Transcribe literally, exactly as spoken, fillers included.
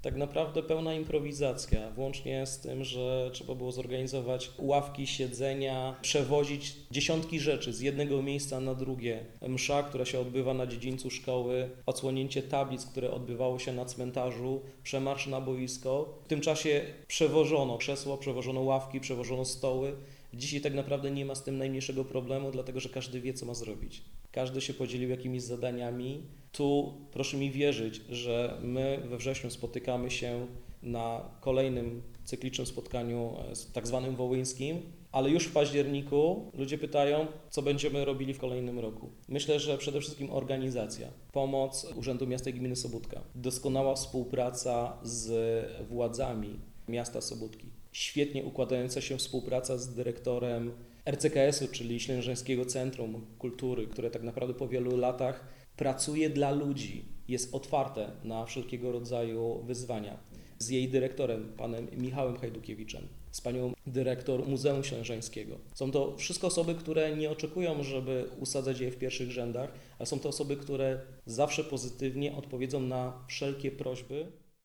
Tak naprawdę pełna improwizacja, włącznie z tym, że trzeba było zorganizować ławki, siedzenia, przewozić dziesiątki rzeczy z jednego miejsca na drugie. Msza, która się odbywa na dziedzińcu szkoły, odsłonięcie tablic, które odbywało się na cmentarzu, przemarsz na boisko. W tym czasie przewożono krzesła, przewożono ławki, przewożono stoły. Dzisiaj tak naprawdę nie ma z tym najmniejszego problemu, dlatego że każdy wie, co ma zrobić. Każdy się podzielił jakimiś zadaniami. Tu proszę mi wierzyć, że my we wrześniu spotykamy się na kolejnym cyklicznym spotkaniu tak zwanym wołyńskim, ale już w październiku ludzie pytają, co będziemy robili w kolejnym roku. Myślę, że przede wszystkim organizacja, pomoc Urzędu Miasta i Gminy Sobótka, doskonała współpraca z władzami miasta Sobótki, świetnie układająca się współpraca z dyrektorem R C K S u, czyli Ślężeńskiego Centrum Kultury, które tak naprawdę po wielu latach pracuje dla ludzi, jest otwarte na wszelkiego rodzaju wyzwania. Z jej dyrektorem, panem Michałem Hajdukiewiczem, z panią dyrektor Muzeum Ślężeńskiego. Są to wszystko osoby, które nie oczekują, żeby usadzać je w pierwszych rzędach, ale są to osoby, które zawsze pozytywnie odpowiedzą na wszelkie prośby